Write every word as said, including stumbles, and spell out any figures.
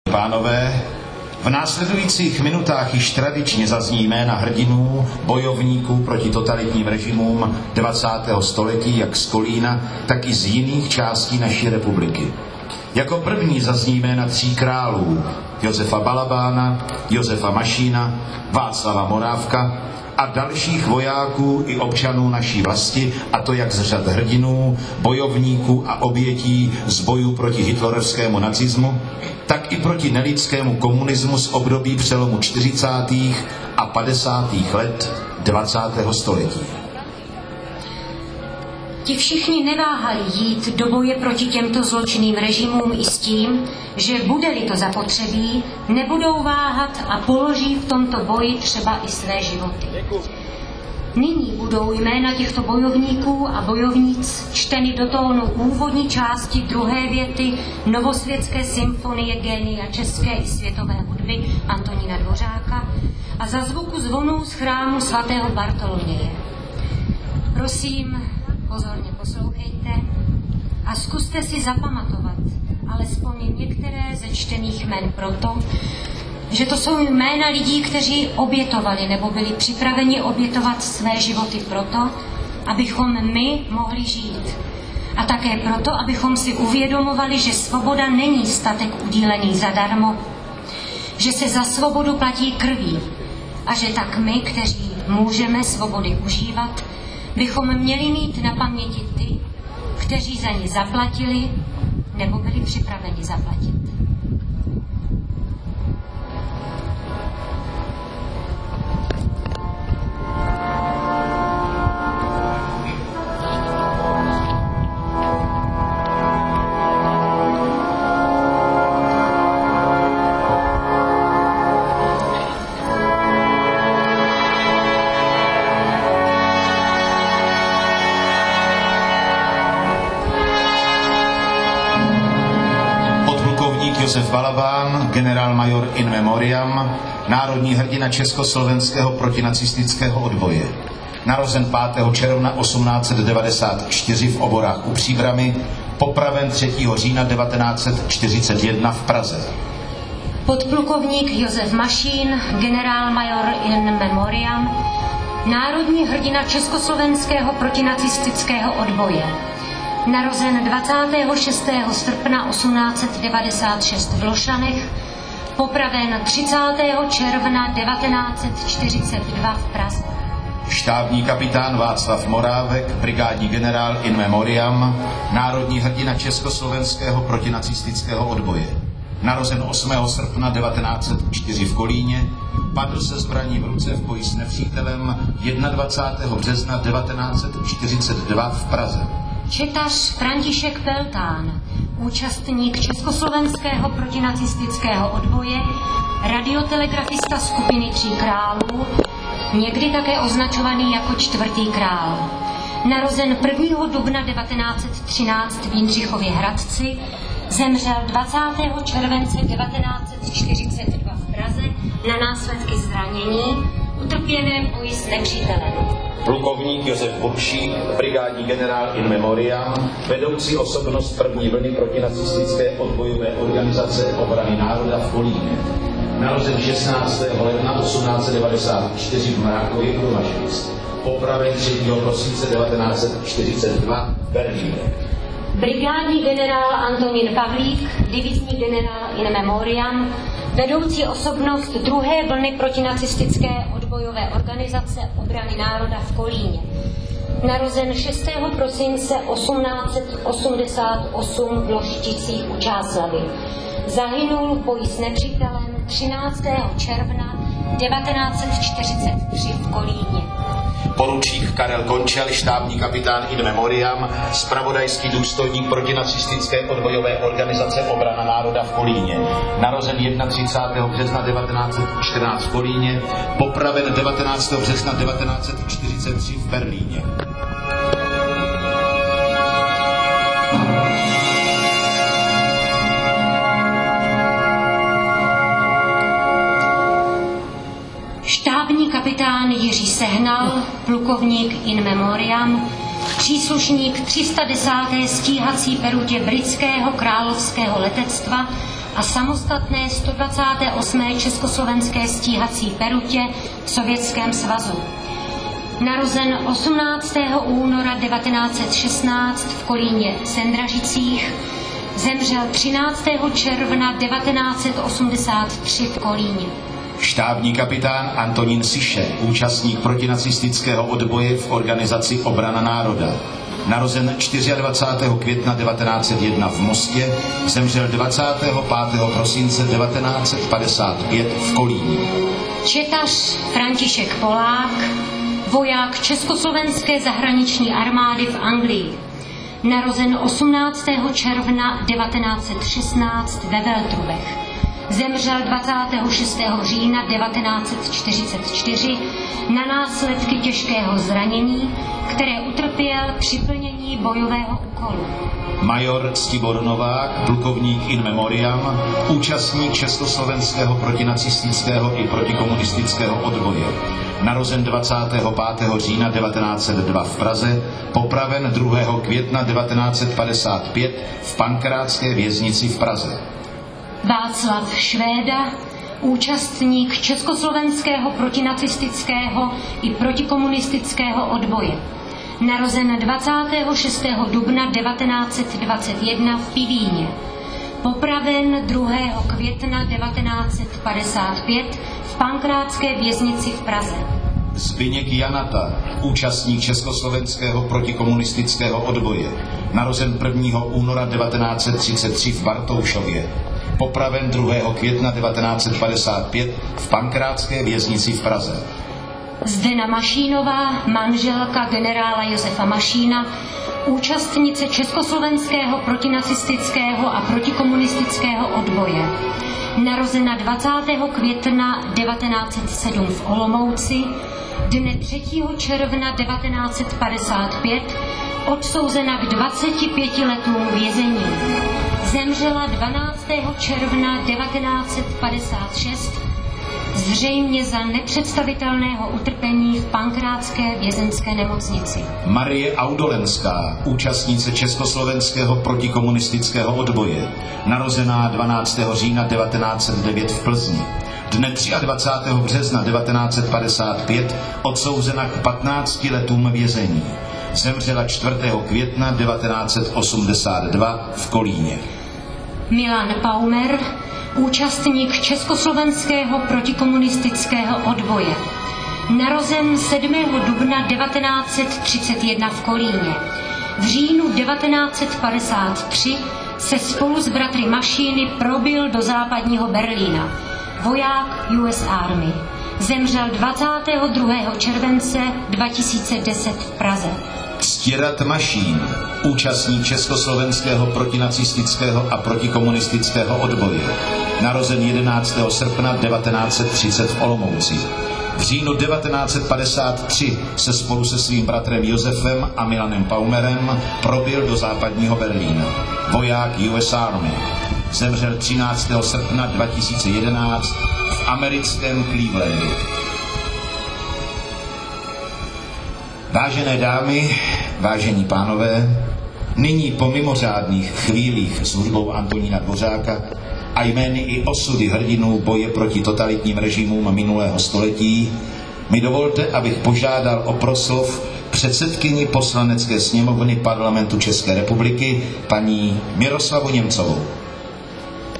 Pánové, v následujících minutách již tradičně zazní jména hrdinů, bojovníků proti totalitním režimům dvacátého století, jak z Kolína, tak i z jiných částí naší republiky. Jako první zazní jména tří králů, Josefa Balabána, Josefa Mašína, Václava Morávka a dalších vojáků i občanů naší vlasti, a to jak z řad hrdinů, bojovníků a obětí z bojů proti hitlerovskému nacismu, tak i proti nelidskému komunismu z období přelomu čtyřicátých a padesátých let dvacátého století. Ti všichni neváhali jít do boje proti těmto zločinným režimům i s tím, že bude-li to zapotřebí, nebudou váhat a položí v tomto boji třeba i své životy. Nyní budou jména těchto bojovníků a bojovníc čteny do tónu úvodní části druhé věty Novosvětské symfonie génia české i světové hudby Antonína Dvořáka a za zvuku zvonů z chrámu svatého Bartoloměje. Prosím, pozorně poslouchejte a zkuste si zapamatovat alespoň některé ze čtených jmen proto, že to jsou jména lidí, kteří obětovali nebo byli připraveni obětovat své životy proto, abychom my mohli žít. A také proto, abychom si uvědomovali, že svoboda není statek udílený zadarmo, že se za svobodu platí krví a že tak my, kteří můžeme svobody užívat, bychom měli mít na paměti ty, kteří za ní zaplatili nebo byli připraveni zaplatit. Josef Balabán, generálmajor in memoriam, národní hrdina československého protinacistického odboje. Narozen pátého června osmnáct set devadesát čtyři v Oborách u Příbrami, popraven třetího října devatenáct set čtyřicet jedna v Praze. Podplukovník Josef Mašín, generálmajor in memoriam, národní hrdina československého protinacistického odboje. Narozen dvacátého šestého srpna osmnáct set devadesát šest v Lošanech, popraven třicátého června devatenáct set čtyřicet dva v Praze. Štábní kapitán Václav Morávek, brigádní generál in memoriam, národní hrdina československého protinacistického odboje. Narozen osmého srpna devatenáct set čtyři v Kolíně, padl se zbraní v ruce v boji s nepřítelem dvacátého prvního března devatenáct set čtyřicet dva v Praze. Četař František Peltán, účastník československého protinacistického odboje, radiotelegrafista skupiny Tří králů, někdy také označovaný jako Čtvrtý král. Narozen prvního dubna devatenáct set třináct v Jindřichově Hradci, zemřel dvacátého července devatenáct set čtyřicet dva v Praze na následky zranění, utrpěné v boji s nepřítelem. Plukovník Josef Buršík, brigádní generál in memoriam, vedoucí osobnost první vlny protinacistické odbojové organizace obrany národa v Kolíně. Narozen šestnáctého ledna osmnáct set devadesát čtyři v Mrákově u Domažlic. Popraven třetího prosince devatenáct set čtyřicet dva v Berlíně. Brigádní generál Antonín Pavlík, divizní generál in memoriam, vedoucí osobnost druhé vlny protinacistické odbojové organizace obrany národa v Kolíně. Narozen šestého prosince osmnáct set osmdesát osm v Lošticích u Čáslavy. Zahynul v boji s nepřítelem třináctého června devatenáct set čtyřicet tři v Kolíně. Poručík Karel Končel, štábní kapitán in memoriam, zpravodajský důstojník protinacistické odbojové organizace obrana národa v Kolíně. Narozen třicátého prvního března devatenáct set čtrnáct v Kolíně, popraven devatenáctého března devatenáct set čtyřicet tři v Berlíně. Štábní kapitán Jiří Sehnal, plukovník in memoriam, příslušník tři sta desáté stíhací perutě britského královského letectva a samostatné sto dvacáté osmé československé stíhací perutě v Sovětském svazu. Narozen osmnáctého února devatenáct set šestnáct v Kolíně Sendražicích, zemřel třináctého června devatenáct set osmdesát tři v Kolíně. Štábní kapitán Antonín Siše, účastník protinacistického odboje v organizaci Obrana národa. Narozen dvacátého čtvrtého května devatenáct set jedna v Mostě, zemřel dvacátého pátého prosince devatenáct set padesát pět v Kolíně. Četař František Polák, voják Československé zahraniční armády v Anglii. Narozen osmnáctého června devatenáct set šestnáct ve Veltrubech. Zemřel dvacátého šestého října devatenáct set čtyřicet čtyři na následky těžkého zranění, které utrpěl při plnění bojového úkolu. Major Ctibor Novák, plukovník in memoriam, účastník československého protinacistického i protikomunistického odboje. Narozen dvacátého pátého října devatenáct set dva v Praze, popraven druhého května devatenáct set padesát pět v Pankrátské věznici v Praze. Václav Švéda, účastník československého protinacistického i protikomunistického odboje. Narozen dvacátého šestého dubna devatenáct set dvacet jedna v Pivíně. Popraven druhého května devatenáct set padesát pět v Pankrátské věznici v Praze. Zbyněk Janata, účastník československého protikomunistického odboje. Narozen prvního února devatenáct set třicet tři v Bartoušově. Popraven druhého května devatenáct set padesát pět v Pankrátské věznici v Praze. Zdena Mašínová, manželka generála Josefa Mašína, účastnice československého protinacistického a protikomunistického odboje. Narozena dvacátého května devatenáct set sedm v Olomouci, dne třetího června devatenáct set padesát pět odsouzena k dvaceti pěti letům vězení. Zemřela dvanáctého června devatenáct set padesát šest, zřejmě za nepředstavitelného utrpení v Pankrátské vězenské nemocnici. Marie Audolenská, účastnice československého protikomunistického odboje, narozená dvanáctého října devatenáct set devět v Plzni. Dne dvacátého třetího března devatenáct set padesát pět odsouzena k patnácti letům vězení. Zemřela čtvrtého května devatenáct set osmdesát dva v Kolíně. Milan Paumer, účastník československého protikomunistického odboje. Narozen sedmého dubna devatenáct set třicet jedna v Kolíně. V říjnu devatenáct set padesát tři se spolu s bratry Mašíny probil do západního Berlína. Voják U S Army. Zemřel dvacátého druhého července dva tisíce deset v Praze. Ctirad Mašín, účastník československého protinacistického a protikomunistického odboje. Narozen jedenáctého srpna devatenáct set třicet v Olomouci. V říjnu devatenáct set padesát tři se spolu se svým bratrem Josefem a Milanem Paumerem probil do západního Berlína. Voják U S Army. Zemřel třináctého srpna dva tisíce jedenáct v americkém Clevelandu. Vážené dámy, vážení pánové, nyní po mimořádných chvílích s hudbou Antonína Dvořáka a jmény i osudy hrdinů boje proti totalitním režimům minulého století mi dovolte, abych požádal o proslov předsedkyni Poslanecké sněmovny Parlamentu České republiky paní Miroslavu Němcovou.